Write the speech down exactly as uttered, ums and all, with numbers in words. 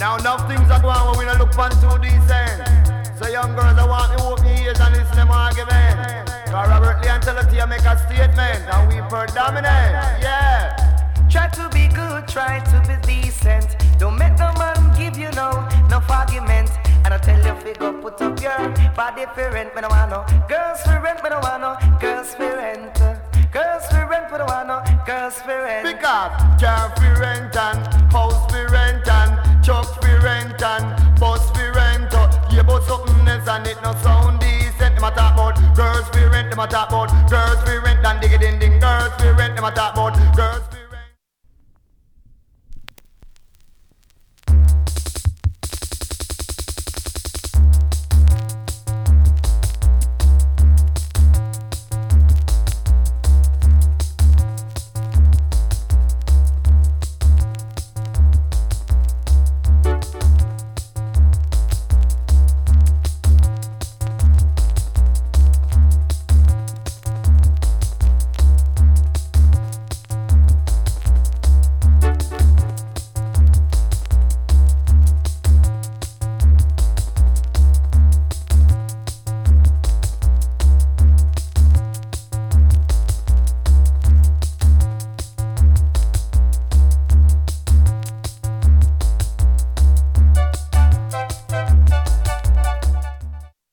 Now enough things are going on when we don't look on too decent. So young girls, I want to open ears and listen to them argument. Cause Robert Lee and Teletia make a statement and we predominant, yeah. Try to be good, try to be decent. Don't make no man give you no, no argument. And I tell you, figure, put up your body for rent, me no want no. Girls for rent, me no want no. Girls for rent. Girls for rent, me no want no. Girls for rent. Pick up, car for rent and house for rent and truck for rent and bus for rent. Yeah, but something else and it no sound decent. Them a talk about girls for rent, them a talk about girls for rent and dig it in ding. Girls for rent, them a talk about